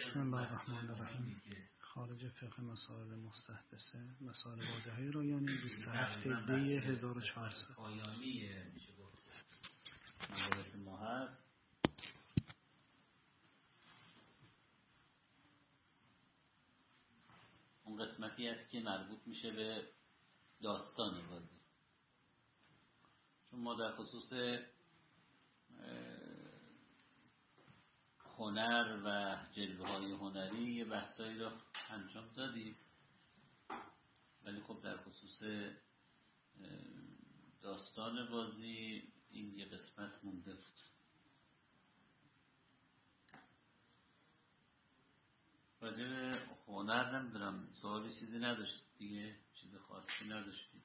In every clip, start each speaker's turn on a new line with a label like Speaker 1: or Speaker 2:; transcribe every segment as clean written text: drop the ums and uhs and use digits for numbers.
Speaker 1: بسم الله الرحمن الرحیم. خارج فقه مسائل مستحدثه، مسائل واضحه رایانی، 27 دی 1400.
Speaker 2: پایانی میشه گفت مباحث ما هست. اون قسمتی است که مربوط میشه به داستان بازی، چون ما در خصوص هنر و جلوه‌های هنری یه بحثایی رو انجام دادیم، ولی خب در خصوص داستان بازی این یه قسمت مونده بود. راجع به هنر نمیدونم سوالی چیزی نداشتید دیگه؟ چیز خاصی نداشتید؟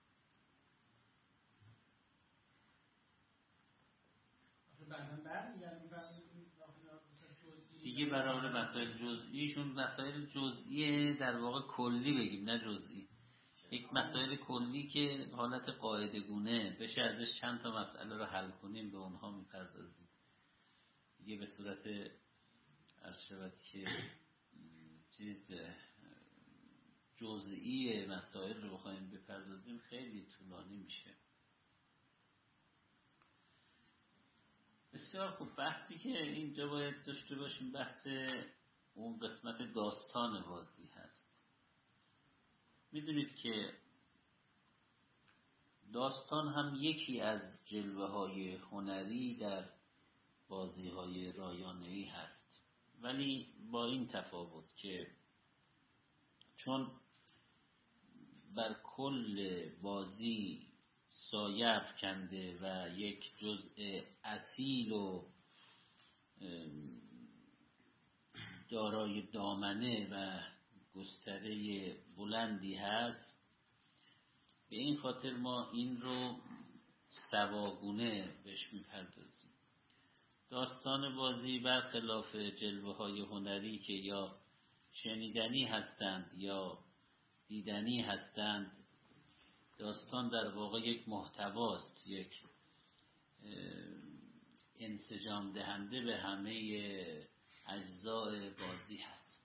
Speaker 2: دیگه برای مسائل جزئیشون، مسائل جزئی در واقع کلی بگیم نه جزئی، یک مسائل کلی که حالت قاعده گونه بشه ازش چند تا مسئله رو حل کنیم به اونها میپردازیم. دیگه به صورت عرض شود که چیز جزئی مسائل رو بخوایم بپردازیم خیلی طولانی میشه. بسیار خوب. بحثی که اینجا باید داشته باشیم بحث اون قسمت داستان بازی هست. میدونید که داستان هم یکی از جلوه های هنری در بازی های رایانه‌ای هست، ولی با این تفاوت که چون بر کل بازی سایه افکنده و یک جزء اصیل و دارای دامنه و گستره بلندی هست، به این خاطر ما این رو سواگونه بهش میپردازیم. داستان بازی برخلاف جلوه های هنری که یا شنیدنی هستند یا دیدنی هستند، داستان در واقع یک محتواست، یک انسجام دهنده به همه اجزای بازی هست.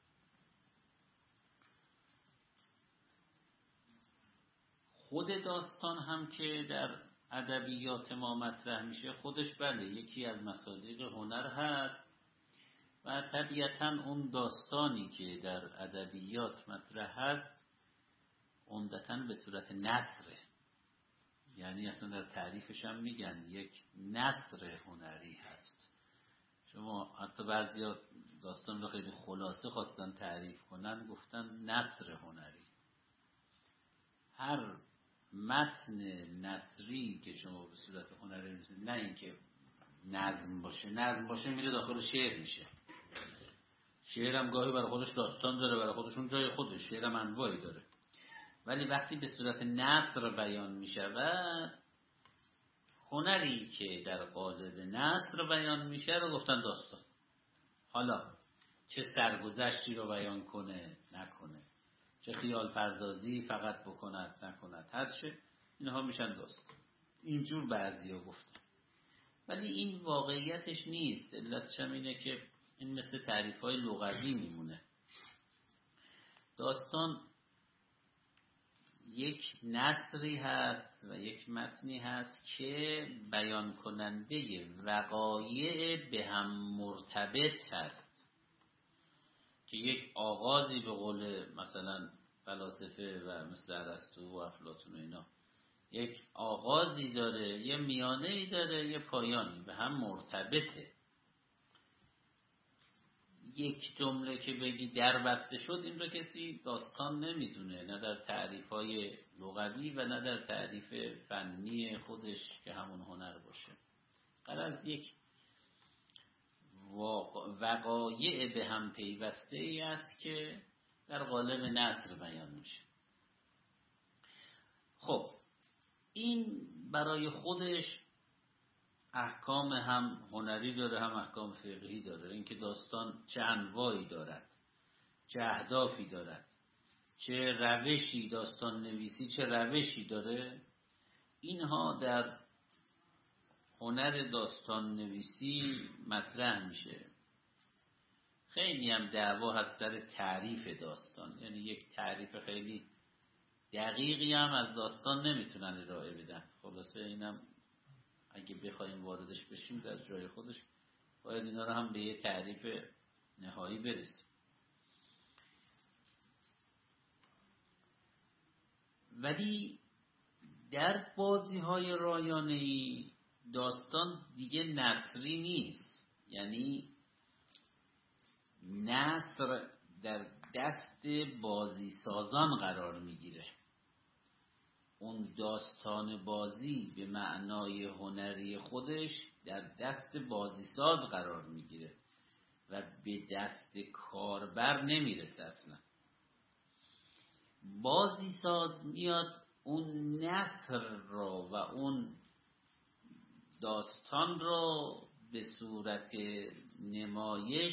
Speaker 2: خود داستان هم که در ادبیات ما مطرح میشه، خودش بله یکی از مصادیق هنر هست و طبیعتاً اون داستانی که در ادبیات مطرح هست عمدتاً به صورت نثره، یعنی اصلا در تعریفش هم میگن یک نثر هنری هست. شما حتی بعضیا داستان رو خیلی خلاصه خواستن تعریف کنن، گفتن نثر هنری. هر متن نثری که شما به صورت هنری می‌نویسید، نه اینکه نظم باشه، نظم باشه میره داخل شعر میشه. شعر هم گاهی برای خودش داستان داره، برای خودشون جای خودش، شعر هم انواعی داره، ولی وقتی به صورت نثر بیان می شود، هنری که در قالب نثر بیان میشه رو گفتن داستان. حالا چه سرگذشتی رو بیان کنه نکنه، چه خیال پردازی فقط بکند نکند، هر چه، اینها میشن داستان. اینجور بعضیا گفتن، ولی این واقعیتش نیست. علتش هم اینه که این مثل تعریف‌های لغوی میمونه. داستان یک نثری هست و یک متنی هست که بیان کننده وقایع به هم مرتبط هست، که یک آغازی به قول مثلا فلاسفه و مثل ارسطو و افلاطون و اینا یک آغازی داره، یه میانه‌ای داره، یه پایانی، به هم مرتبطه. یک جمله که بگی در بسته شد، این رو کسی داستان نمیدونه، نه در تعریف‌های لغوی و نه در تعریف فنی خودش که همون هنر باشه. غرض یک وقایع به هم پیوسته ای است که در قالب نثر بیان میشه. خب این برای خودش احکام هم هنری داره، هم احکام فقهی داره. اینکه داستان چه انواعی دارد، چه اهدافی دارد، چه روشی داستان نویسی چه روشی داره، اینها در هنر داستان نویسی مطرح میشه. خیلی هم دعوا هست در تعریف داستان، یعنی یک تعریف خیلی دقیقی هم از داستان نمیتونن ارائه بدن. خلاصه اینم اگه بخوایم واردش بشیم در جای خودش باید اینا رو هم به یه تعریف نهایی برسیم. ولی در بازی‌های رایانه‌ای داستان دیگه نثری نیست، یعنی نثر در دست بازی سازان قرار میگیره. اون داستان بازی به معنای هنری خودش در دست بازی ساز قرار میگیره و به دست کاربر نمیرسه. اصلا بازی ساز میاد اون نثر را و اون داستان را به صورت نمایش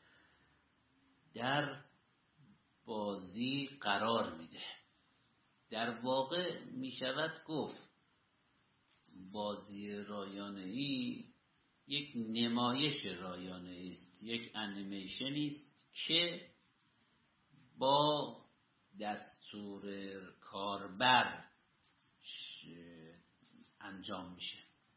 Speaker 2: در بازی قرار میده. در واقع میشود گفت بازی رایانه‌ای یک نمایش رایانه‌ای است، یک انیمیشنی است که با دستور کاربر انجام میشه.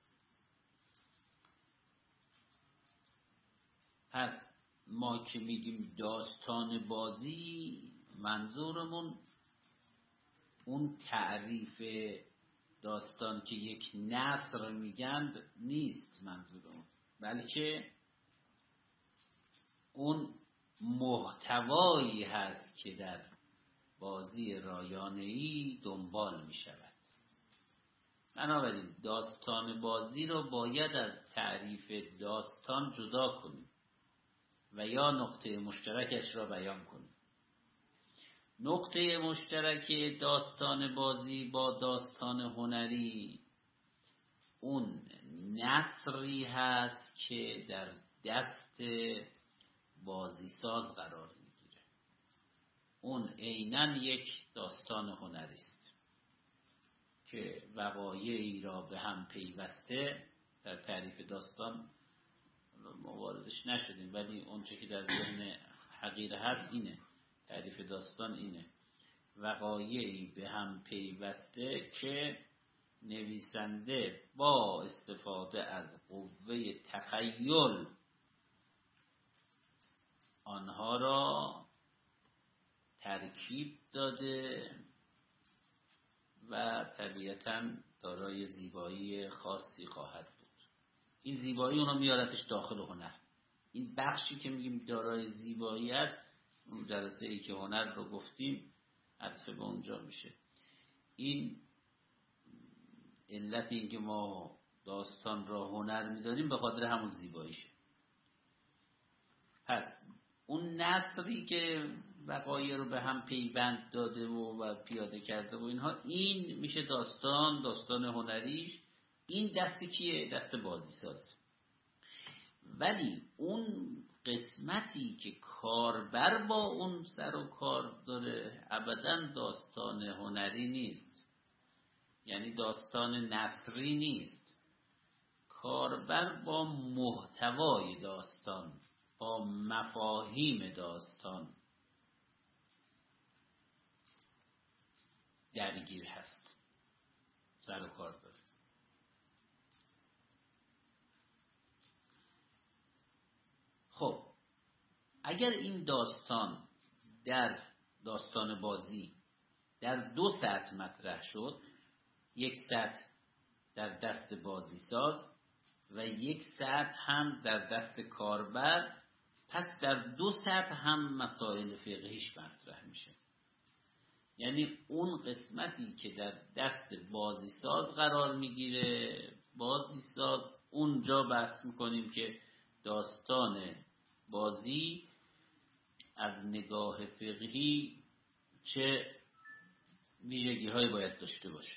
Speaker 2: پس ما که میگیم داستان بازی، منظورمون اون تعریف داستان که یک نثر میگن نیست منظورمون، بلکه اون محتوایی هست که در بازی رایانه‌ای دنبال میشود. بنابراین داستان بازی رو باید از تعریف داستان جدا کنیم و یا نقطه مشترکش را بیان کنیم. نقطه مشترک داستان بازی با داستان هنری اون نثری هست که در دست بازی ساز قرار میگیره. اون عیناً یک داستان هنری است که وقایعی را به هم پیوسته. در تعریف داستان مواردش نشدیم، ولی اون چه که در ذهن حقیقه هست اینه. تعریف داستان اینه: وقایعی به هم پیوسته که نویسنده با استفاده از قوه تخیل آنها را ترکیب داده و طبیعتاً دارای زیبایی خاصی خواهد بود. این زیبایی اونو میارتش داخل هنر. این بخشی که میگیم دارای زیبایی است، اون جلسه ای که هنر رو گفتیم عطف به اونجا میشه. این علت این که ما داستان را هنر میدانیم به خاطر همون زیباییشه. پس اون نثری که وقایع رو به هم پیوند داده و پیاده کرده و اینها، این میشه داستان هنریش. این دست کیه؟ دست بازی ساز. ولی اون قسمتی که کاربر با اون سر و کار داره ابداً داستان هنری نیست، یعنی داستان نثری نیست. کاربر با محتوای داستان، با مفاهیم داستان درگیر هست، سر و کار داره. خب اگر این داستان در داستان بازی در دو سطح مطرح شد، یک سطح در دست بازی ساز و یک سطح هم در دست کاربر، پس در دو سطح هم مسائل فقهیش مطرح میشه. یعنی اون قسمتی که در دست بازی ساز قرار میگیره، بازی ساز اونجا بحث میکنیم که داستان بازی از نگاه فقهی چه ویژگی های باید داشته باشه.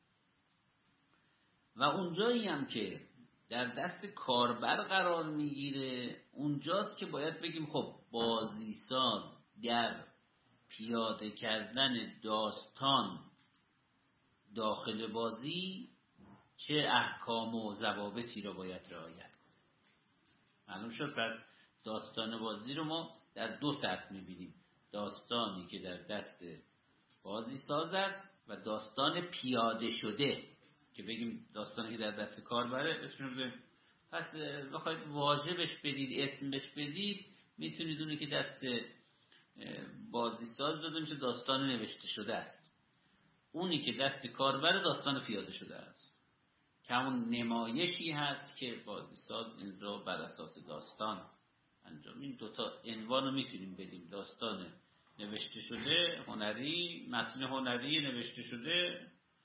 Speaker 2: و اونجایی هم که در دست کاربر قرار میگیره، اونجاست که باید بگیم خب بازی ساز در پیاده کردن داستان داخل بازی چه احکام و ضوابطی را باید رعایت کنه. معلوم شد. پس داستان بازی رو ما در دو سطح میبینیم. داستانی که در دست بازی ساز است و داستان پیاده شده که بگیم داستانی که در دست کاربره اسمش بگیم. پس بخواید واژه بهش بدید، اسم بهش بدید، میتونید اونی که دست بازی ساز داده میشه داستان نوشته شده است. اونی که دست کاربر داستان پیاده شده است که همون نمایشی هست که بازی ساز این رو بر اساس داستان انجام. این دوتا عنوان رو میتونیم بدیم: داستان نوشته شده هنری، متن هنری نوشته شده،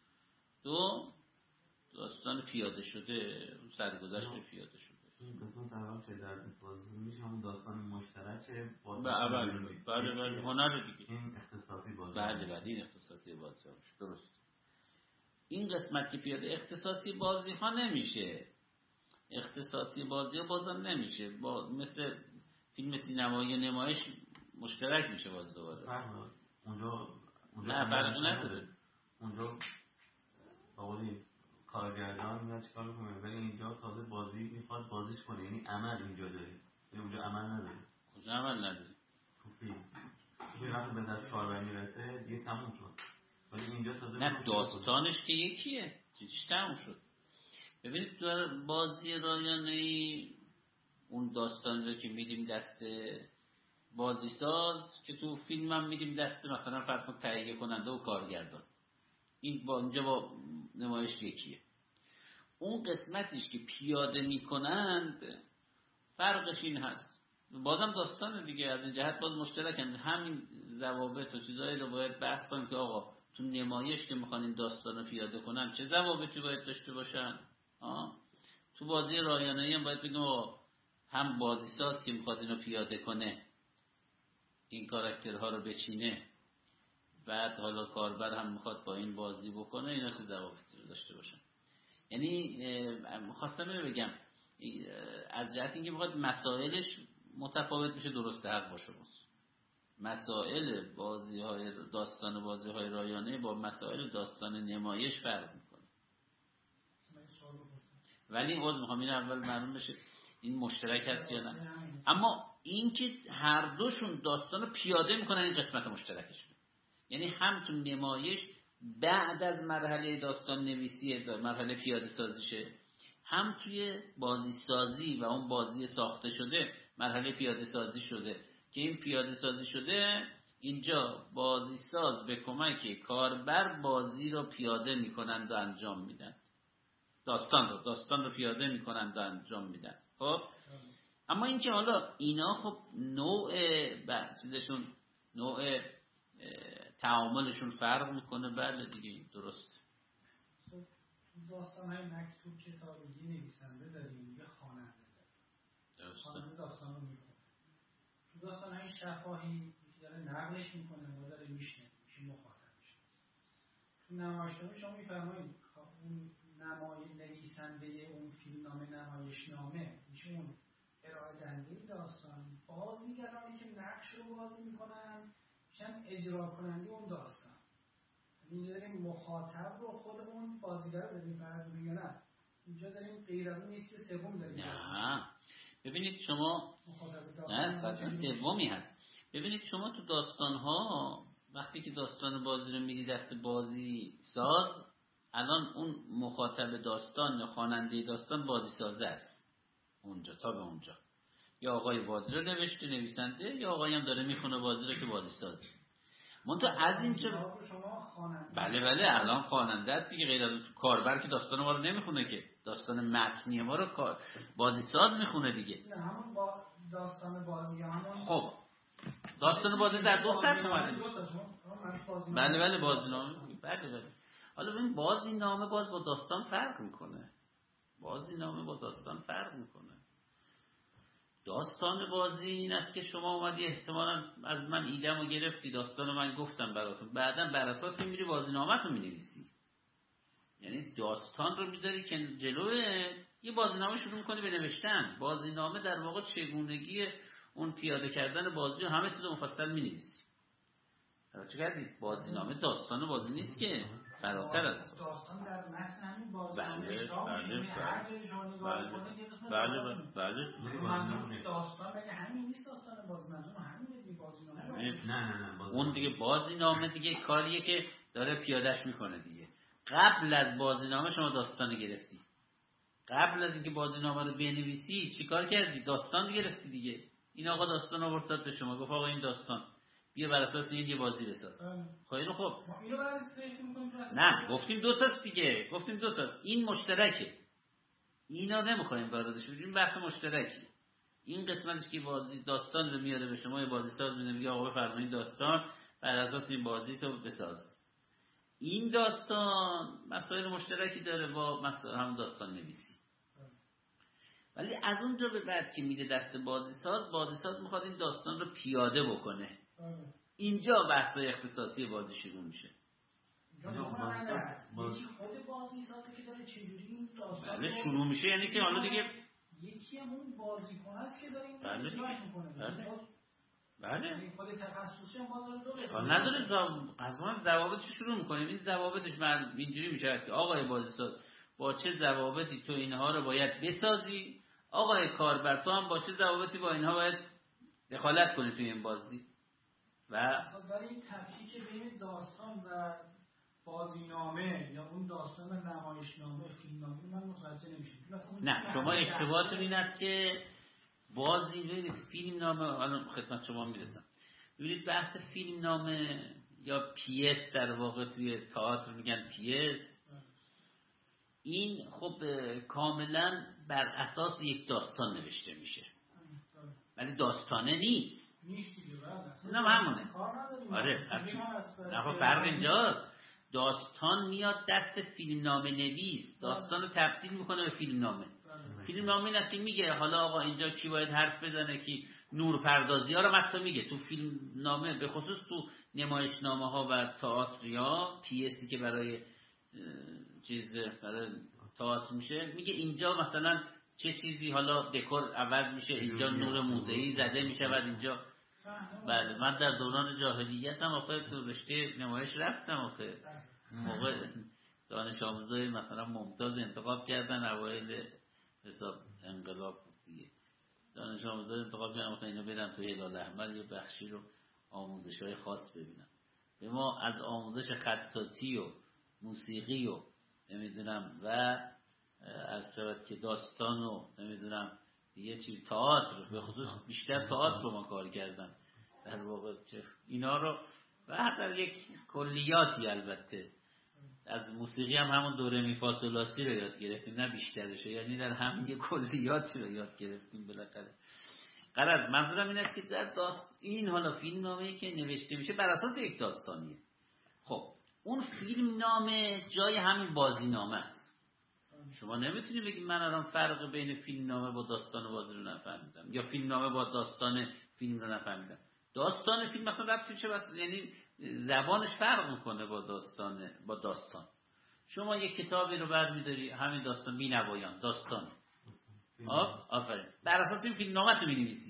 Speaker 2: دو داستان پیاده شده، سرگذشت پیاده شده.
Speaker 3: این قسمت در واقع چه در بازی میشه همون داستان مشترک با
Speaker 2: بله هنر دیگه.
Speaker 3: این اختصاصی بازی.
Speaker 2: بله این اختصاصی بازی ها درست. این قسمت که پیاده اختصاصی بازی ها نمیشه. اختصاصی بازی ها بازم نمیشه. مثل فیلم سینمایی نمایش مشترک میشه باز دوباره.
Speaker 3: اونجا
Speaker 2: نه فرقی نداره.
Speaker 3: اونجا باقی کارگردان میاد چیکار میکنه، ولی اینجا تازه بازی میخواد بازیش کنه، یعنی عمل اینجا داره، اونجا عمل نداره.
Speaker 2: کجا عمل نداره؟
Speaker 3: تو فیلم وقتی به دست کاربر میرسه دیگه تموم شد، ولی اینجا تازه
Speaker 2: نه داستانش که یکیه، چیزش تموم شد. ببینید در بازی رایانه‌ای اون داستان رو که میدیم دست بازی ساز، که تو فیلم هم میدیم دست مثلا فرض کن تهیه کننده و کارگردان، این با اینجا با نمایش یکیه. اون قسمتیش که پیاده میکنند فرقش این هست، بازم داستان دیگه از این جهت باز مشترکن. همین ضوابط و چیزایی رو باید بحث کنیم که آقا تو نمایش که میخوان این داستان رو پیاده کنن چه ضوابطی باید داشته باشن. تو بازی رایانه‌ای هم باید بگیم آقا هم بازی ساز که میخواد اینو پیاده کنه، این کاراکترها رو بچینه، بعد حالا کاربر هم میخواد با این بازی بکنه، اینا چه ضوابطی رو داشته باشن. یعنی خواستم اینو بگم از جهت اینکه میخواد مسائلش متفاوت بشه، درسته، حق با شماست. مسائل بازی‌های داستان بازی‌های رایانه با مسائل داستان نمایش فرق میکنه. ولی باز میخوام این اول معلوم بشه این مشترک هست یا نه. اما اینکه هر دوشون داستانو پیاده میکنن این قسمت مشترکشونه. یعنی هم تو نمایش بعد از مرحله داستان نویسی مرحله پیاده سازیشه، هم توی بازی سازی و اون بازی ساخته شده مرحله پیاده سازی شده که این پیاده سازی شده اینجا بازی ساز به کمک کاربر بازی رو پیاده میکنند و انجام میدن، داستان رو پیاده میکنند و انجام میدن. خب اما اینکه حالا اینا خب نوع چیزشون، نوع تعاملشون فرق میکنه. بله دیگه درسته.
Speaker 1: داستان‌های مکتوب کتابی نویسنده داریم، یه خواننده داریم. خواننده داستان رو میکنه. تو داستان‌های شفاهی یکی داره نقلش میکنه و داره میشنه، میشه مخاطبش. تو نمایشنامه شما میفرمایید اون نویسنده اون فیلمنامه نمایشنامه میشه اون ارائه دهنده داستان، بازیگرانی که نقش رو بازی میکنن میشن اجرا کننده اون داستان. اینجا داریم مخاطب رو خودمون بازیگر رو داریم فرض یا نه؟ اینجا داریم غیر از اون یک چیز سوم داریم.
Speaker 2: نه ببینید شما نه قطعا سومی هست. ببینید شما تو داستان ها وقتی که داستان بازی رو میدی دست بازی ساز، الان اون مخاطب داستان یا خواننده داستان بازی سازه است اونجا، تا به اونجا یا آقای بازی رو نوشته نویسنده یا آقایی هم داره میخونه بازی رو که بازی سازه. منتها از این چه بله الان خواننده است دیگه، غیر از کاربر که داستان ما رو نمیخونه که داستان متنی ما رو بازی ساز میخونه دیگه.
Speaker 1: نه همون با داستان بازی همون.
Speaker 2: خب داستان بازی در دو سطح اومده. بله بازینامه. بله حالا ببین بازینامه باز با داستان فرق میکنه. بازینامه با داستان فرق میکنه. داستان بازی این است که شما اومدی احتمالاً از من ایده‌مو گرفتی، داستانو من گفتم براتون، بعداً بر اساس میری بازینامه‌تو مینویسی. یعنی داستان رو میذاری که جلوه یه بازینامه شروع میکنی به نوشتن. بازینامه در واقع چگونگی اون پیاده کردن بازی همه چیزو مفصل مینویسی. چه کردی؟ بازینامه داستان بازی نیست که. فراتر از
Speaker 1: داستان در متن همین بازنامه هر جای شما نگاه کنید یه قسمت
Speaker 2: بله
Speaker 1: داستان مگه همین نیست؟ داستان بازنامه همینه دیگه. بازنامه
Speaker 3: نه
Speaker 2: اون دیگه بازنامه دیگه کاریه که داره پیادهش میکنه دیگه. قبل از بازنامه شما داستان گرفتی، قبل از اینکه بازنامه رو بنویسی چیکار کردی؟ داستان گرفتی دیگه. این آقا داستان آورد داد به شما، گفت آقا این داستان بیا بر اساس این یه بازی بساز. خیلی خوب. نه گفتیم دو تاست دیگه، گفتیم دو تاست. این مشترکه، اینا نمیخوایم واردش بشیم، بحث مشترکی. این قسمتش که بازی داستان رو میاره به شما، یه بازی ساز میده، میگه آقا بفرمایید داستان بر اساس این بازی تو بساز. این داستان مسائل مشترکی داره با مسائل همون داستان نویسی. ولی از اونجا به بعد که میده دست بازی ساز میخواد این داستان رو پیاده بکنه. اینجا بحث‌های اختصاصی بازی شروع میشه.
Speaker 1: خود بازی سازه که داره چجوری این داستان
Speaker 2: بله شروع میشه، یعنی که حالا دیگه
Speaker 1: یکی همون بازیکن است که داره این
Speaker 2: بله
Speaker 1: میکنه. بله خود تخصصی هم باز
Speaker 2: نداره. از ما ضوابطش شروع میکنیم. این ضوابطش من اینجوری میشه که آقای بازیساز با چه ضوابطی تو اینها رو باید بسازی، آقای کاربر تو هم با چه ضوابطی با اینها باید دخالت کنی توی این بازی. و
Speaker 1: برای این تفکیک بین داستان و بازینامه یا اون داستان و نمایشنامه فیلمنامه من متوجه نمیشم.
Speaker 2: نه شما اشتباهتون این است که بازی ببینید فیلم نامه، الان خدمت شما میرسم. ببینید بحث فیلم نامه یا پیس در واقع توی تئاتر میگن پیس، این خب کاملا بر اساس یک داستان نوشته میشه ولی داستانه نیست. نه همونه. آره اصلا فرق اینجاست. داستان میاد دست فیلم نامه نویس، داستان رو تبدیل میکنه به فیلم نامه. فیلم نامه این است که میگه حالا آقا اینجا کی باید حرف بزنه، کی نور پردازی ها رو حتی میگه تو فیلم نامه، به خصوص تو نمایشنامه ها و تئاتریا پیسی که برای برای تئاتر میشه، میگه اینجا مثلا چه چیزی حالا دکور عوض میشه، اینجا نور موزه‌ای زده میشه و اینجا. بله من در دوران جاهلیت هم آخه تو رشته نمایش رفتم، آخه موقع دانش آموزای مثلا ممتاز انتخاب کردن اوایل حساب انقلاب بود دیگه، دانش آموزای انتخاب کردن آخه اینو برن تو هلال احمر یه بخشی رو آموزش‌های خاص ببینن. به ما از آموزش خطاطی و موسیقی و نمیدونم و از سبب که داستان و نمیدونم یه چیز تئاتر، به خصوص بیشتر تئاتر رو ما کار کردن در واقع اینا رو، و در یک کلیاتی البته از موسیقی هم همون دوره میفاسولاسی رو یاد گرفتیم، نه بیشترشه، یعنی در همین یک کلیاتی رو یاد گرفتیم بالاخره. غرض منظورم این است که در این حالا فیلم نامه‌ای که نوشته میشه بر اساس یک داستانیه. خب اون فیلم نامه جای همین بازی نامه است. شما نمیتونی بگی من الان فرق بین فیلم نامه با داستان بازی رو نفهمیدم یا فیلم نامه با داستان فیلم رو نفهمیدم. داستان فیلم مثلا ربطی چه بس، یعنی زبانش فرق میکنه با داستان. شما یک کتابی رو برمی‌داری همین داستان بی‌نوایان داستان آفرین بر اساس این فیلم نامه تو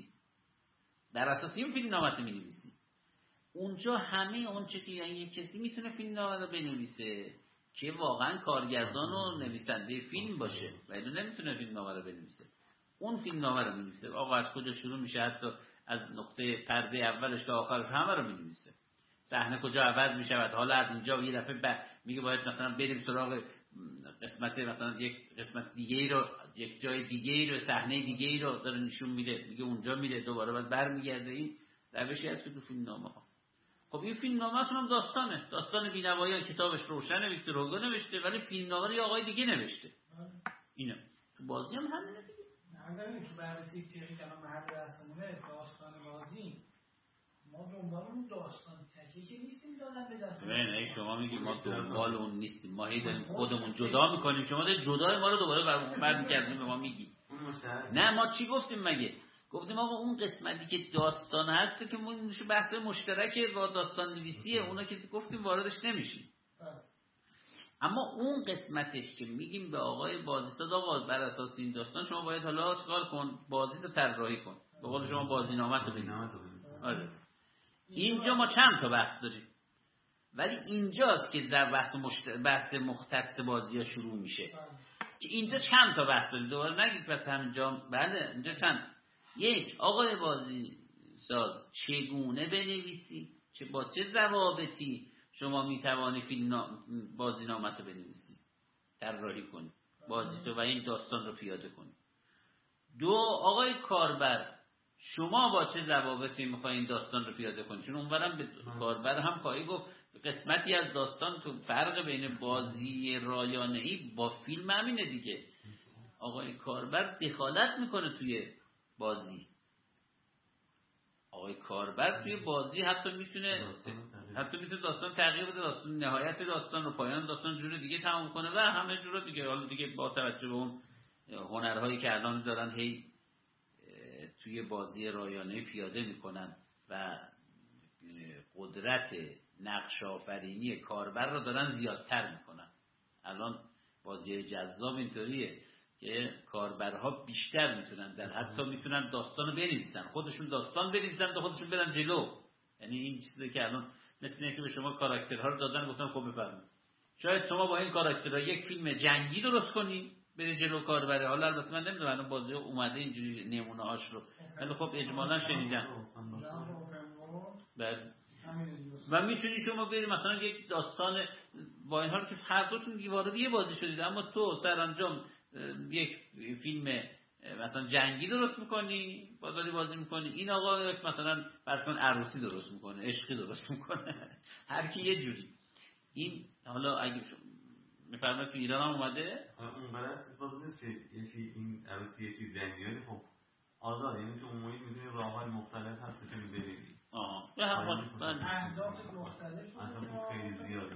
Speaker 2: می‌نویسی، اونجا همه اون چه که یعنی کسی میتونه فیلم نامه رو بنویسه که واقعا کارگردان و نویسنده فیلم باشه و اینو نمیتونه فیلم نامه رو بنویسه. اون فیلم نامه رو می‌نویسه، آقا از کجا شروع میشه، حتی از نقطه پرده اولش تا آخرش همه رو می‌نویسه. صحنه کجا عوض می‌شود، حالا از اینجا یه دفعه میگه باید مثلا بریم سراغ قسمت مثلا یک قسمت دیگه‌ای رو، یک جای دیگه‌ای رو، صحنه دیگه‌ای رو داره نشون میده، میگه اونجا میره دوباره بعد برمیگرده. این روشی هست که تو فیلم نامه ها. خب این فیلم نامه اصلا هم داستان بی‌نوایان کتابش روشنه، ویکتور هوگو نوشته، ولی فیلم نامه رو یه آقای دیگه نوشته. اینا تو بازی هم همینه دیگه.
Speaker 1: نظرم تو بررسی فقهی که الان محل بحثمونه داستان بازی، ما دنبال اون داستان تکیه نیستیم دادن به دست.
Speaker 2: نه شما میگی ما دنبال اون نیستیم، ما هی داریم خودمون جدا میکنیم، شما دارید جدای ما رو دوباره برمیگردونید به ما میگی. نه ما چی گفتیم مگه؟ گفتیم آقا اون قسمتی که داستان هست که ما بحث مشترکه با داستان نویسیه، اونا که گفتیم واردش نمیشیم. اما اون قسمتش که میگیم به آقای بازیساز آقا بر اساس این داستان شما باید حالا چیکار کن، بازی رو طراحی کن، به قول شما بازینامه تو بنویس. آره اینجا ما چند تا بحث داریم. ولی اینجاست که در بحث مختص بازی ها شروع میشه که اینجا چند تا بحث داریم. دوباره نگید پس همینجا. بله اینجا چند. یک، آقای بازی ساز چگونه بنویسی، با چه ضوابطی شما میتوانی بازی نامت رو بنویسی، طراحی کنی بازی تو و این داستان رو پیاده کنی. دو، آقای کاربر شما با چه ضوابطی میخوای این داستان رو پیاده کنی، چون اونورم به کاربر هم خواهی گفت قسمتی از داستان تو فرق بین بازی رایانه‌ای با فیلم همینه دیگه. آقای کاربر دخالت میکنه توی بازی. آقای کاربر توی بازی حتی میتونه داستان تغییر بده، داستان نهایت داستان رو، پایان داستان جور دیگه تمام کنه و همه جور دیگه. حالا دیگه با توجه به اون هنرهایی که الان دارن هی توی بازی رایانه پیاده میکنن و قدرت نقش آفرینی کاربر رو دارن زیادتر میکنن. الان بازی جذاب اینطوریه که کاربرها بیشتر میتونن، در حتی میتونن داستان رو بنویسن، خودشون داستان بنویسن تا خودشون برن جلو. یعنی این چیزی که الان مثل اینه که به شما کاراکترها رو دادن گفتن خب بفرمایید شاید شما با این کاراکترها یک فیلم جنگی درست کنی بره جلو کاربره. حالا البته من نمیدونم الان بازی اومده اینجوری نمونه هاش رو، ولی خب اجمالا شنیدم. و میتونی شما بری مثلا یک داستان با این حال که هر دوتون وارد یه بازی شدید، اما تو سرانجام یک فیلم مثلا جنگی درست میکنی، بازی میکنی، این آقا مثلا فرض کن عروسی درست میکنه، عشقی درست میکنه، هر کی یه جوری. این حالا اگه میفرمایید تو ایران هم اومده
Speaker 3: اون برای چیز بازی نیست که یکی این عروسی یه چیز جنگیه، خب آزاد، یعنی تو عمومی میدونی راه‌های مختلف هست که می‌بری.
Speaker 2: به هر حال
Speaker 1: اهداف مختلف
Speaker 3: خیلی زیاده.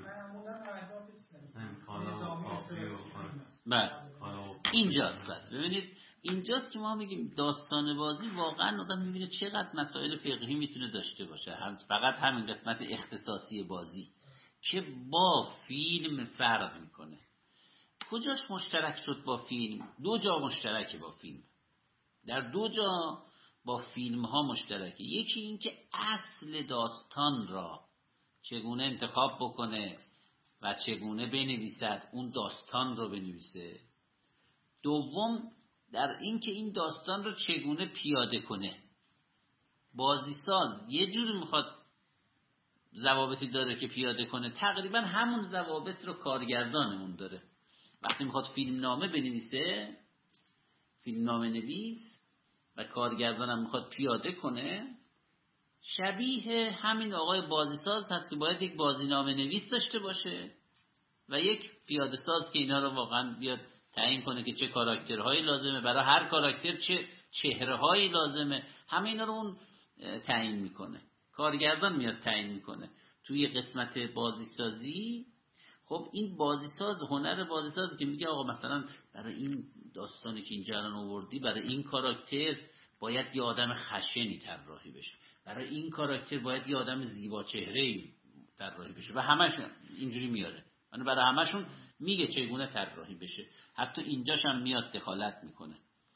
Speaker 2: اینجاست. بس ببینید اینجاست که ما میگیم داستان بازی واقعا آدم میبینه چقدر مسائل فقهی میتونه داشته باشه. فقط همین قسمت اختصاصی بازی که با فیلم فرق میکنه. کجاش مشترک شد با فیلم؟ دو جا مشترکه با فیلم. در دو جا با فیلم ها مشترکه. یکی این که اصل داستان را چگونه انتخاب بکنه و چگونه بنویسد، اون داستان رو بنویسه. دوم در این که این داستان رو چگونه پیاده کنه. بازیساز یه جوری میخواد ضوابطی داره که پیاده کنه، تقریبا همون ضوابط رو کارگردانمون داره. وقتی میخواد فیلم نامه بنویسه، فیلم نامه نویس و کارگردانم میخواد پیاده کنه، شبیه همین آقای بازیساز هست که باید یک بازینامه نویس داشته باشه و یک پیاده ساز که اینا رو واقعا بیاد تعیین کنه که چه کاراکترهایی لازمه، برای هر کاراکتر چه چهرههایی لازمه، همه اینا رو اون تعیین میکنه. کارگردان میاد تعیین میکنه. توی قسمت بازیسازی خب این بازیساز، هنر بازیساز که میگه آقا مثلا برای این داستانی که اینجا الان آوردی، برای این کاراکتر باید یه آدم خشنی طراحی بشه، برای این کاراکتر باید یه آدم زیبا چهره‌ای طراحی بشه و همشون اینجوری میاره. یعنی برای همشون میگه چگونه طراحی بشه. حتی اینجاش هم میاد دخالت میکنه.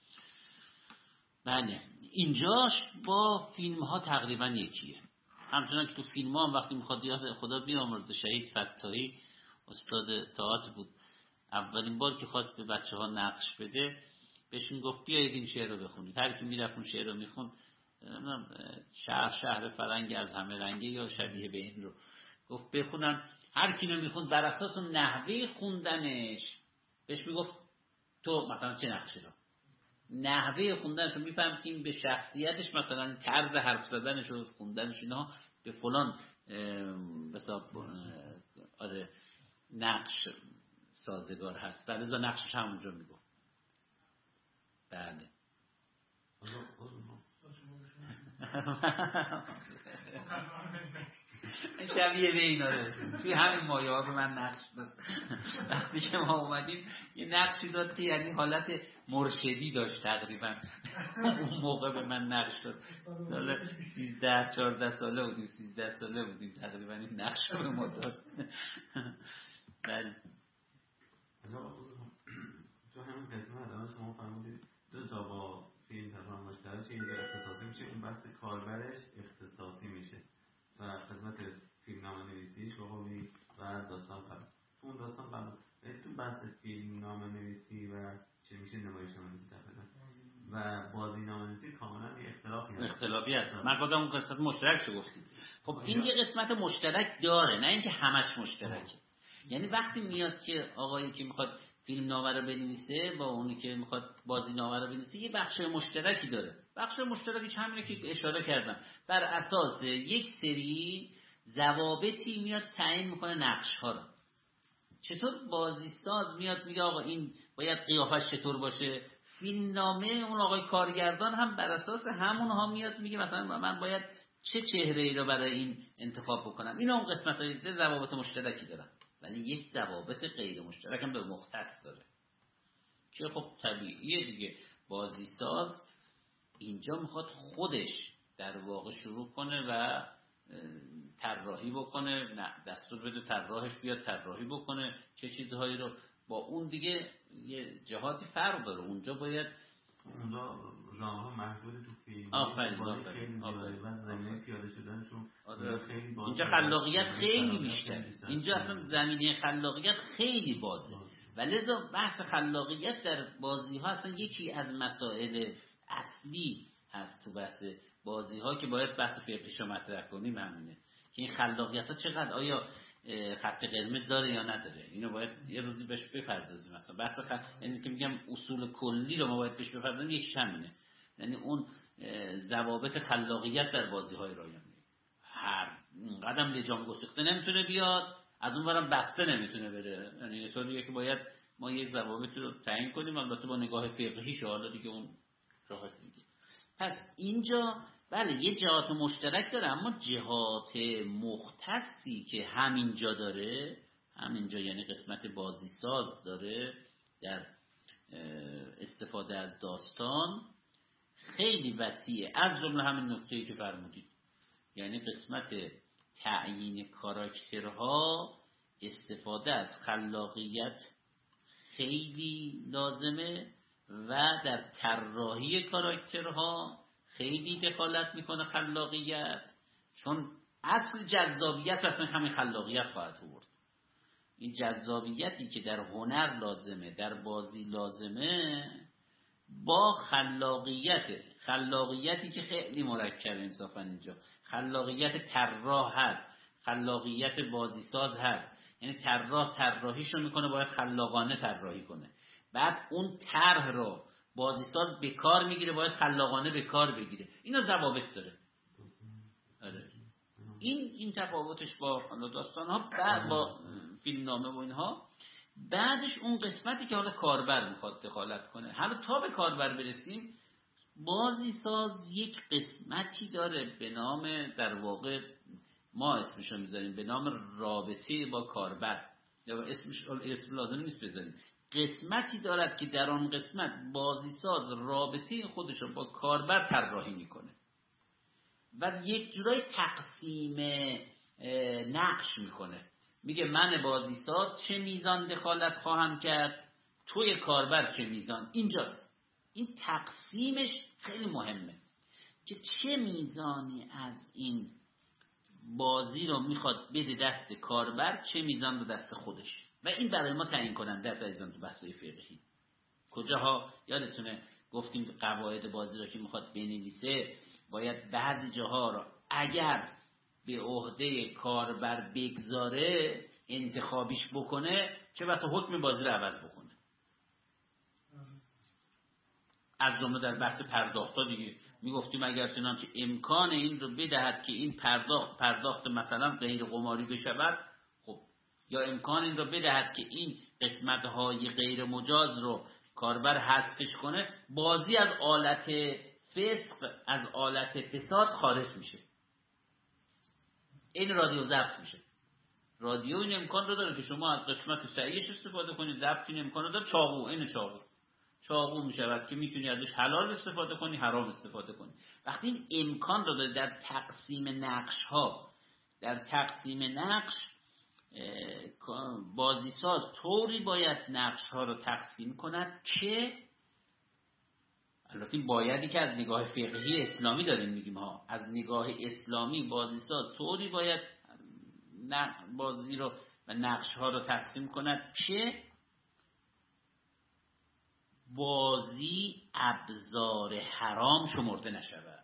Speaker 2: بله اینجاش با فیلم ها تقریبا یکیه. همچنان که تو فیلم ها هم وقتی میخواد خدا بیامرزه شهید فتاحی استاد تئاتر بود، اولین بار که خواست به بچه ها نقش بده بهشون گفت بیایید این شعر رو بخونید. هر کی میرفت اون شعر رو میخوند، شهر فرنگ از همه رنگه یا شبیه به این رو گفت بخونن. هر کی رو میخوند بر اساس نحوه خوندنش بهش میگفت تو مثلا چه نقشی رو، نحوه خوندنش رو میفهمیم به شخصیتش، مثلا طرز حرف زدنش رو، خوندنش، اینها به فلان آره نقش سازگار هست، در ازا نقشش همونجا میگفت. بله شبیه به اینا داشت. توی همین مایه ها به من نقش داد. وقتی که ما اومدیم یه نقشی داد که یعنی حالت مرشدی داشت تقریبا. اون موقع به من نقش داد. سال 13-14 ساله بودیم، 13 ساله بودیم تقریبا، این نقش رو به ما داد. بله
Speaker 3: تو همین قسمت الان شما فرمودید دو تا با فیلم تفاهم مشترک اینجا اختصاصی میشه، اون بحث کاربرش اختصاصی میشه و قسمت فیلم نامه نویسیش با قولی بعد داستان خلق. تو اون داستان خلق تو بحث فیلم نامه نویسی و چه میشه نمایشنامه نویسی و بازی نامه نویسی کاملا یه
Speaker 2: اختلافی هست. من خودم اون قسمت مشترک شو گفتیم. خب این یه قسمت مشترک داره، نه اینکه همش مشترکه. یعنی وقتی میاد که آقایی که میخواد فیلم نامه رو بنویسه با اونی که میخواد بازی نامه رو بنویسه یه بخش مشترکی داره. بخش مشترکش همینه که اشاره کردم، بر اساس یک سری ضوابطی میاد تعیین میکنه نقش ها رو. چطور بازی ساز میاد میگه آقا این باید قیافش چطور باشه، فیلم نامه اون آقای کارگردان هم بر اساس همونها میاد میگه مثلا من باید چه چهره‌ای رو برای این انتخاب بکنم. اینا اون قسمت‌های ضوابط مشترکی دارن، ولی یک ضوابط غیر مشترک هم به مختص داره که خب طبیعیه دیگه. بازی ساز اینجا میخواد خودش در واقع شروع کنه و طراحی بکنه، نه دستور بده طراحش بیاد طراحی بکنه چه چیزهایی رو. با اون دیگه یه جهاتی فرق داره. اونجا باید
Speaker 3: اونجا ژانرها محدود تو فیلم
Speaker 2: آفرین
Speaker 3: و زمینه پیاده شدنشون خیلی بازه.
Speaker 2: اینجا خلاقیت خیلی بیشتره. اینجا اصلا زمینه خلاقیت خیلی بازه و لذا بحث خلاقیت در بازی ها اصلا یکی از مسائل اصلی هست تو بحث بازی ها که باید بحث فقهیش رو مطرح کنیم. همینه که این خلاقیت ها چقدر آیا خط قرمز داره یا نداره، اینو باید یه روزی بهش بپردازیم. مثلا بحث یعنی که میگم اصول کلی رو ما باید بهش بپردازیم، یکیش همینه. یعنی اون ضوابط خلاقیت در بازی های رایانه. هر قدم لجام گسیخته نمیتونه بیاد، از اون برم بسته نمیتونه بره. یعنی یه طوریه که باید ما یه ضوابط رو تعیین کنیم، البته با نگاه فقهیش. حالا دیگه اون راحت دیگه. پس اینجا بله یه جهات مشترک داره، اما جهات مختصی که همینجا داره، همینجا یعنی قسمت بازی ساز داره در استفاده از داستان خیلی وسیعه. از جمله همین نکته‌ای که فرمودید، یعنی قسمت تعیین کاراکترها، استفاده از خلاقیت خیلی لازمه و در طراحی کاراکترها خیلی دخالت میکنه خلاقیت، چون اصل جذابیت اصلا همین خلاقیت خواهد بود. این جذابیتی که در هنر لازمه، در بازی لازمه، با خلاقیتی که خیلی مرکب انصافا اینجا خلاقیت طراح هست، خلاقیت بازی ساز هست. یعنی طراح طراحیشو میکنه، باید خلاقانه طراحی کنه. بعد اون طرح رو بازیساز به کار میگیره، باید خلاقانه به کار بگیره. اینا ضوابط داره. این تفاوتش با داستان ها بعد با فیلم نامه و اینها. بعدش اون قسمتی که حالا کاربر میخواد دخالت کنه. حالا تا به کاربر برسیم، بازیساز یک قسمتی داره به نام، در واقع ما اسمشو میذاریم به نام رابطه با کاربر، یا اسم لازم نیست بذاریم. قسمتی دارد که در آن قسمت بازیساز رابطه خودش رو با کاربر طراحی میکنه و یک جورای تقسیم نقش میکنه. میگه من بازیساز چه میزان دخالت خواهم کرد، توی کاربر چه میزان. اینجاست این تقسیمش خیلی مهمه که چه میزانی از این بازی رو میخواد بده دست کاربر، چه میزان رو دست خودش. و این برای ما تعیین کننده است عزیزان تو بحث‌های فقهی. کجاها یادتونه گفتیم قواعد بازی رو که میخواد بنویسه باید بعضی جاها رو اگر به عهده کاربر بگذاره، انتخابیش بکنه، چه بسا حکم بازی رو عوض بکنه. از جمله در بحث پرداخت‌ها دیگه میگفتیم اگر چنانچه امکان این رو بدهد که این پرداخت مثلا غیر قماری بشود، خب یا امکان این رو بدهد که این قسمت‌های غیر مجاز رو کاربر حذفش کنه، بازی از آلت فسق، از آلت فساد خارج میشه. این رادیو ضبط میشه. رادیو این امکان رو داره که شما از قسمت صحیحش استفاده کنید، ضبط این امکان رو داره. چاقو میشود که میتونی ازش حلال استفاده کنی، حرام استفاده کنی. وقتی این امکان رو داره در تقسیم نقش ها، در تقسیم نقش بازیساز طوری باید نقش ها رو تقسیم کند که، البته بایدی که از نگاه فقهی اسلامی داریم میگیم از نگاه اسلامی بازیساز طوری باید بازی رو و نقش ها رو تقسیم کند که بازی ابزار حرام شمرده نشود.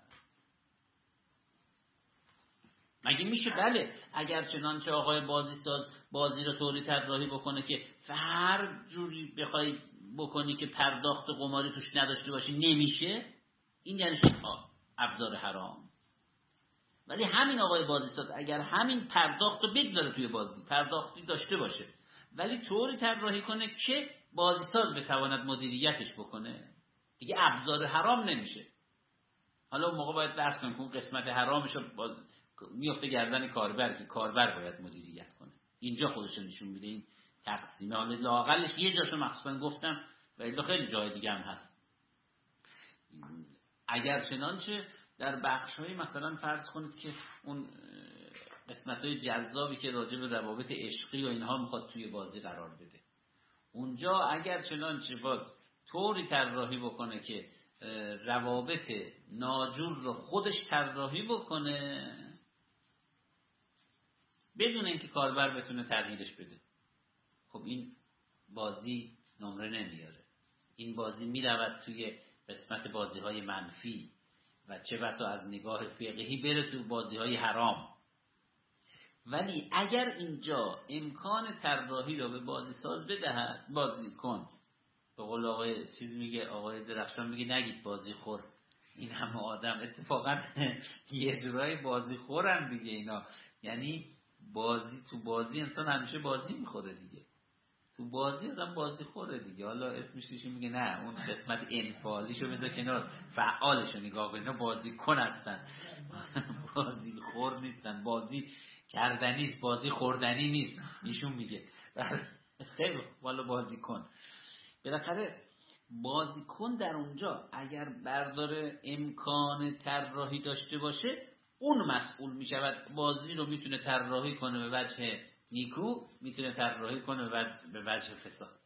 Speaker 2: مگه میشه؟ بله، اگر چنانچه آقای بازی ساز بازی رو طوری طراحی بکنه که هر جوری بخوای بکنی که پرداخت قماری توش نداشته باشی نمیشه، این یعنی ابزار حرام. ولی همین آقای بازی ساز اگر همین پرداخت رو بگذاره توی بازی، پرداختی داشته باشه ولی طوری طراحی کنه که بازی ساز بتواند مدیریتش بکنه، دیگه ابزار حرام نمیشه. حالا اون موقع باید بحث کنیم که اون قسمت حرامش رو میفته گردن کاربر که کاربر باید مدیریت کنه. اینجا خودش نشون میده این تقسیم. حالا لااقلش یه جاشو مخصوصا گفتم و الا خیلی جای دیگه هم هست. اگر چنانچه در بخش‌های مثلا فرض کنید که اون قسمت‌های جذابی که راجع به روابط عشقی و اینها میخواد توی بازی قرار بده، اونجا اگر چنانچه باز طوری طراحی بکنه که روابط ناجور رو خودش طراحی بکنه بدون اینکه کاربر بتونه تغییرش بده، خب این بازی نمره نمیاره. این بازی میرود توی قسمت بازی‌های منفی و چه بسا از نگاه فقهی بره تو بازی‌های حرام. ولی اگر اینجا امکان طراحی رو به بازی ساز بدهد، بازی کن، به قول آقای چیز میگه، آقای درخشان میگه نگید بازی خور، این همه آدم اتفاقا یه جورای بازی خورن دیگه اینا، یعنی بازی تو بازی انسان همیشه بازی میخوره دیگه، تو بازی آدم بازی خوره دیگه. حالا اسمش چیزی میگه نه، اون قسمت انفعالیشو بذار کنار، فعالشو نگاه کن، اینا بازیکن هستن بازی خور نیستن، بازی کردنی است، بازی خوردنی نیست. ایشون میگه خیلی والا بازیکن. بالاخره بازیکن در اونجا اگر برداره امکان طراحی داشته باشه اون مسئول میشود. بازی رو میتونه طراحی کنه به وجه نیکو، میتونه طراحی کنه به وجه فساد.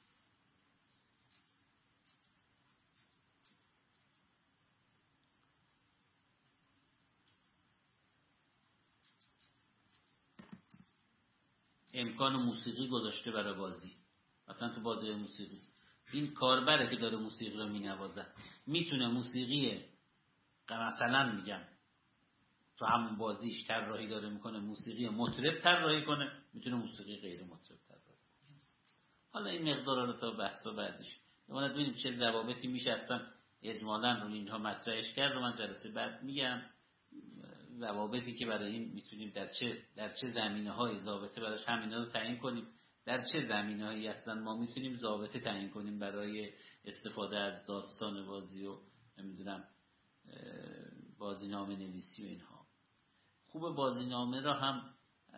Speaker 2: امکان موسیقی گذاشته برای بازی، مثلا تو بازی موسیقی این کاربره که داره موسیقی رو مینوازه میتونه موسیقی مثلا میگم تو همون بازیش طراحی داره میکنه موسیقی مطرب طراحی کنه، میتونه موسیقی غیر مطرب طراحی کنه. حالا این مقدار رو تا بحثا بعدش باید ببینیم چه ضوابطی میشه اصلا اجمالاً رو اینها مطرحش کرد و من جلسه بعد میگم ضوابطی که برای این میتونیم در چه زمینه‌های ضابطه براش همینا رو تعیین کنیم، در چه زمینه‌هایی اصلا ما میتونیم ضابطه تعیین کنیم برای استفاده از داستان بازی و نمیدونم بازینامه نویسی و اینها. خوب بازینامه را هم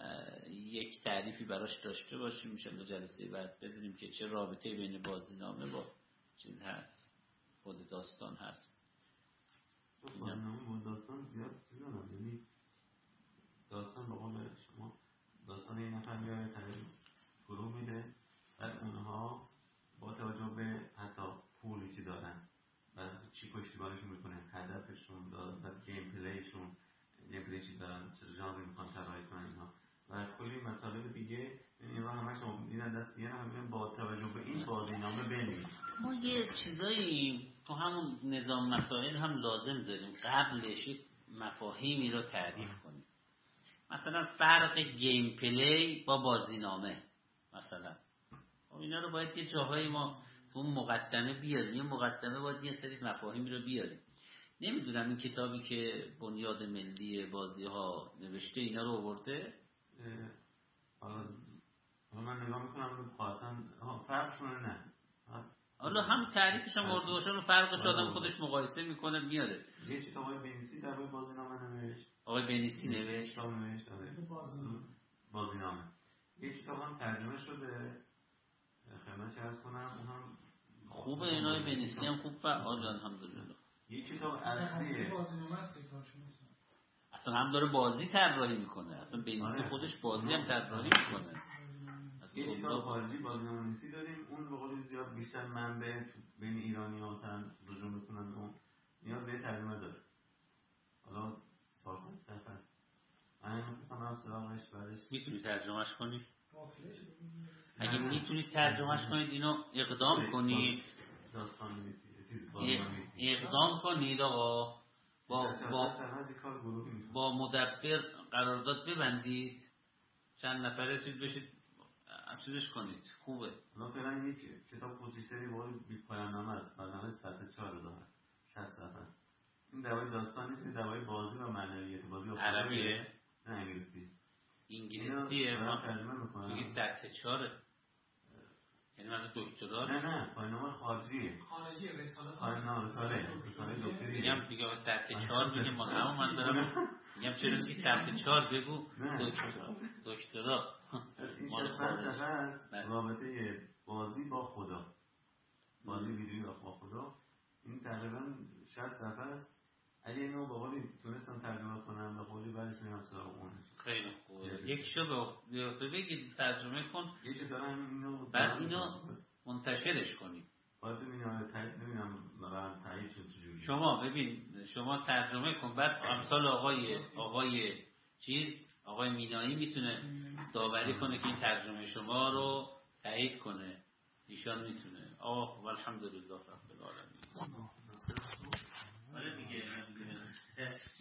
Speaker 2: یک تعریفی براش داشته باشیم، انشالله جلسه بعد بدونیم که چه رابطه بین بازینامه با چیز هست، خود داستان هست.
Speaker 3: بازینامه با داستان زیاد چیزا نداره، یعنی داستان با قول شما داستان این نفر میاره طرف فرو میده، بعد اونها با توجه به حتی پولی که دارن و چی پشتیبانشون میکنه، هدفشون بعد گیم پلیشون چی دارن، چه ژانری میخوان طراحی کنن اینها و کلی مطالب دیگه، اینا همش میدن دست دیگه، همین با توجه به این بازینامه بنویس.
Speaker 2: ما یه چیزایی تو همون نظام مسائل هم لازم داریم قبلش مفاهیمی رو تعریف کنیم. مثلا فرق گیم پلی با بازینامه مثلا اینا رو باید یه جاهایی ما تو اون مقدمه بیاریم. یه مقدمه باید یه سری مفاهیمی رو بیاریم. نمیدونم این کتابی که بنیاد ملی بازی ها نوشته اینا رو آورده؟
Speaker 3: حالا من نگاه میکنم رو قاطعا فرقشون نه،
Speaker 2: حالا هم تعریفش هم آورده باشن و فرقش آدم خودش مقایسه میکنه میاره.
Speaker 3: یه چیز آقای بنیسی در باید بازینامه نوشت.
Speaker 2: آقای بنیسی نوشت
Speaker 3: بازینامه. یه کتاب هم ترجمه شده خدمتش عرض کنم، اون هم
Speaker 2: خوبه. اینای بنیسی هم خوب فعال الحمدلله.
Speaker 3: یه کتاب اصلیه
Speaker 2: اصلا هم داره بازی طراحی میکنه، اصلا بنیسی خودش بازی هم طراحی میکنه.
Speaker 3: یه کتاب خارجی بازینامه‌نویسی داریم، اون به قول زیاد بیشتر منبع بین ایرانی‌ها مثلا رجوع میکنن، اون نیاز به ترجمه داره. حالا 400 صفحه است. من می‌خواستم هم سراغش بعدش
Speaker 2: میتونی ترجمهش کنی؟ اگه میتونید ترجمهش کنید اینو اقدام کنید، اقدام کنید آقا، با مدبر قرارداد ببندید، چند نفره چیز بشید چیزش کنید، خوبه.
Speaker 3: الان فعلا یک کتاب کوچیک‌تری با بی پایان‌نامه است، برنامه سطح 4 داره، 60 صفحه است. این دوای داستان نیست، دوای بازی و معنویت، بازی
Speaker 2: عربیه؟
Speaker 3: نه انگلیسی.
Speaker 2: انگلیسیه، ما
Speaker 3: ترجمه می‌کنم.
Speaker 2: میگی سطح 4، یعنی مثلا دکترا؟
Speaker 3: نه پایان‌نامه خارجیه رساله دکتری.
Speaker 2: میگم دیگه سطح 4 بگیم ما، اما من دارم میگم چرا چی سطح 4 بگو دکترا
Speaker 3: مال خارج. رابطه بازی با خدا، بازی ویدیویی با خدا، این تقریبا 60 صفحه است. اگه اینو با قولی تونستم ترجمه کنم به قولی بعدش میرم سراغ اونش.
Speaker 2: خیلی خوبه. یکیشو به بگید ترجمه کن،
Speaker 3: یکی دارم اینو
Speaker 2: بعد اینو منتشرش کنیم.
Speaker 3: باید ببینم نمیدونم واقعا تایید شد چجوری.
Speaker 2: شما ببین، شما ترجمه کن، بعد امثال آقای مینایی میتونه داوری کنه که این ترجمه شما رو تایید کنه، ایشان میتونه. الحمدلله رب العالمین.